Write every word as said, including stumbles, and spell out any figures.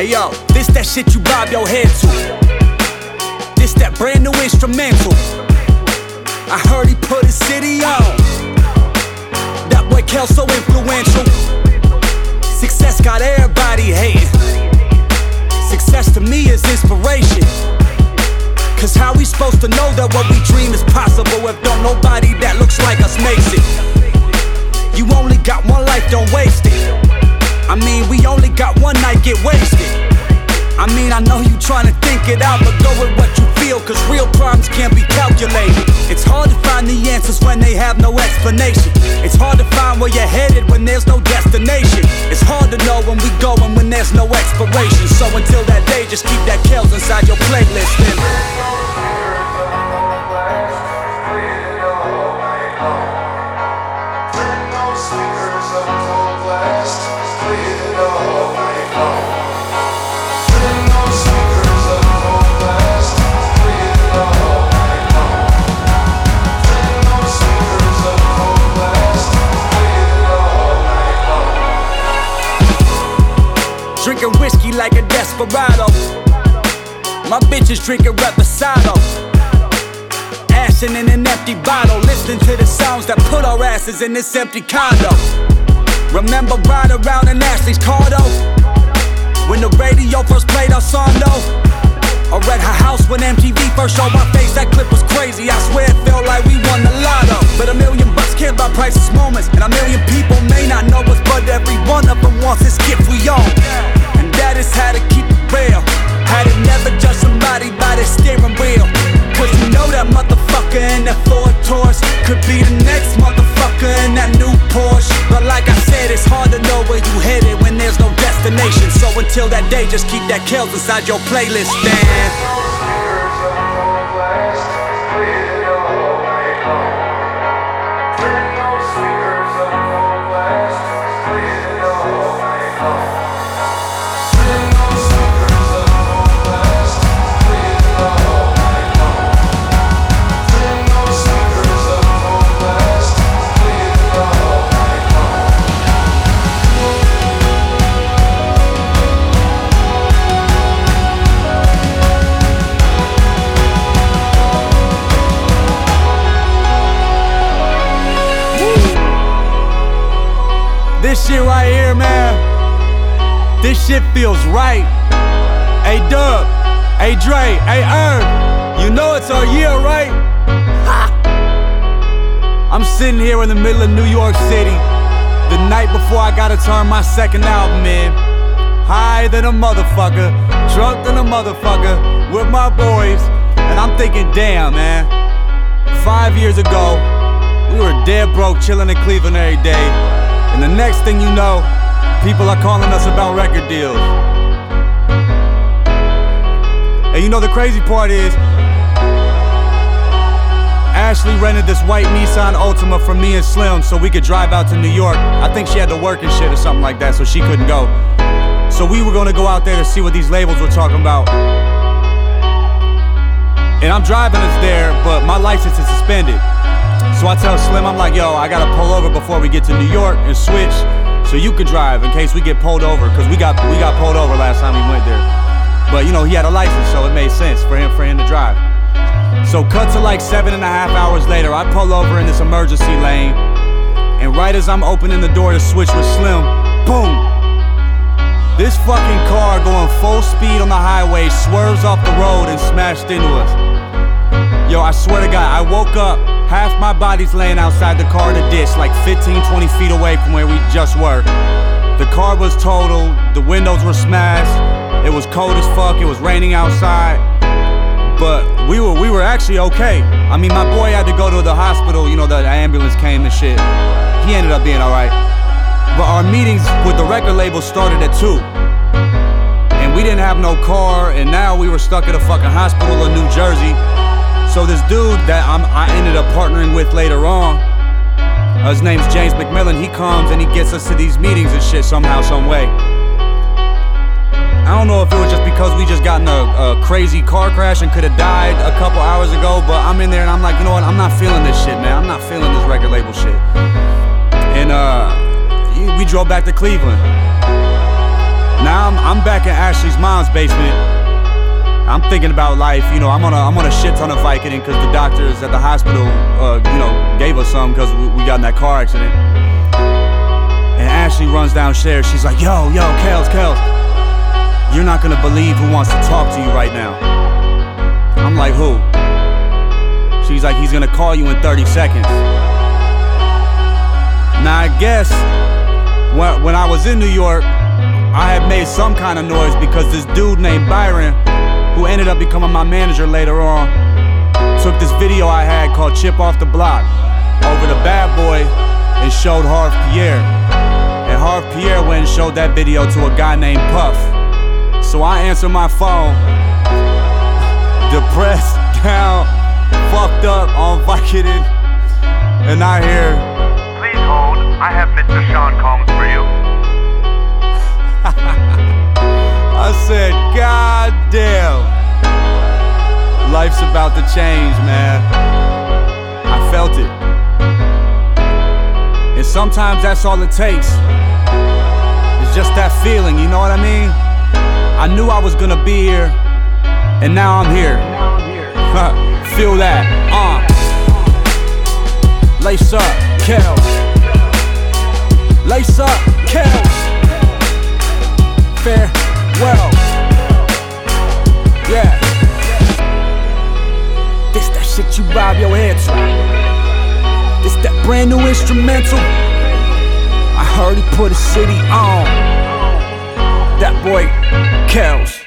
Hey yo, this that shit you bob your head to. This that brand new instrumental. I heard he put his city on. That boy Kel so influential. Success got everybody hating. Success to me is inspiration. Cause how we supposed to know that what we dream is possible if don't nobody that looks like us makes it? You only got one life, don't waste it. I mean, we only got one night, get wasted. I mean, I know you tryna think it out, but go with what you feel, cause real problems can't be calculated. It's hard to find the answers when they have no explanation. It's hard to find where you're headed when there's no destination. It's hard to know when we going when there's no expiration. So until that day, just keep that Kels inside your playlist and drinking whiskey like a desperado. My bitches drinking reposado. Ashing in an empty bottle, listening to the sounds that put our asses in this empty condo. Remember riding around in Ashley's car though, when the radio first played our song though. Or at her house when M T V first showed my face, that clip was crazy. I swear it felt like we won the lotto. But a million bucks can't buy priceless moments, and a million people may not know us, but every one of them wants this gift we own. And that is how to keep it real. How to never judge somebody by their steering wheel. Cause you know that motherfucker in that Ford Taurus could be the next motherfucker in that new Porsche. But like I said, it's hard to know where you headed when there's no destination. So until that day, just keep that Kels inside your playlist, man. This shit right here, man, this shit feels right. Hey Dub, hey Dre, hey Herb, you know it's our year, right? Ha! I'm sitting here in the middle of New York City, the night before I gotta turn my second album in. High than a motherfucker, drunk than a motherfucker, with my boys, and I'm thinking, damn, man, five years ago, we were dead broke, chilling in Cleveland every day. And the next thing you know, people are calling us about record deals. And you know the crazy part is, Ashley rented this white Nissan Altima for me and Slim so we could drive out to New York. I think she had to work and shit or something like that, so she couldn't go. So we were gonna go out there to see what these labels were talking about. And I'm driving us there, but my license is suspended. So I tell Slim, I'm like, yo, I gotta pull over before we get to New York and switch so you could drive in case we get pulled over, cause we got we got pulled over last time we went there. But you know, he had a license, so it made sense for him for him to drive. So cut to like seven and a half hours later, I pull over in this emergency lane, and right as I'm opening the door to switch with Slim, boom! This fucking car going full speed on the highway swerves off the road and smashed into us. Yo, I swear to God, I woke up, half my body's laying outside the car in the ditch, like fifteen, twenty feet away from where we just were. The car was totaled, the windows were smashed, it was cold as fuck, it was raining outside. But we were we were actually okay. I mean, my boy had to go to the hospital, you know, the ambulance came and shit. He ended up being alright. But our meetings with the record label started at two. And we didn't have no car, and now we were stuck at a fucking hospital in New Jersey. So this dude that I'm, I ended up partnering with later on, uh, his name's James McMillan, he comes and he gets us to these meetings and shit somehow, some way. I don't know if it was just because we just got in a, a crazy car crash and could have died a couple hours ago, but I'm in there and I'm like, you know what, I'm not feeling this shit, man. I'm not feeling this record label shit. And uh, we drove back to Cleveland. Now I'm, I'm back in Ashley's mom's basement. I'm thinking about life, you know, I'm on a, I'm on a shit ton of Vicodin because the doctors at the hospital, uh, you know, gave us some because we, we got in that car accident. And Ashley runs downstairs, she's like, yo, yo, Kels, Kels, you're not gonna believe who wants to talk to you right now. I'm like, who? She's like, he's gonna call you in thirty seconds. Now I guess, when, when I was in New York, I had made some kind of noise because this dude named Byron, who ended up becoming my manager later on, took this video I had called Chip Off the Block over to Bad Boy and showed Harv Pierre. And Harv Pierre went and showed that video to a guy named Puff. So I answer my phone, depressed, down, fucked up, on Vicodin, and I hear, please hold, I have Mister Sean Combs for you. I said, God damn, life's about to change, man. I felt it. And sometimes that's all it takes. It's just that feeling, you know what I mean? I knew I was gonna be here, and now I'm here. Feel that, uh. Lace up, Kels. Lace up, Kels. Farewell. Yeah. This that shit you bob your head to. This that brand new instrumental. I heard he put a city on. That boy, Kels.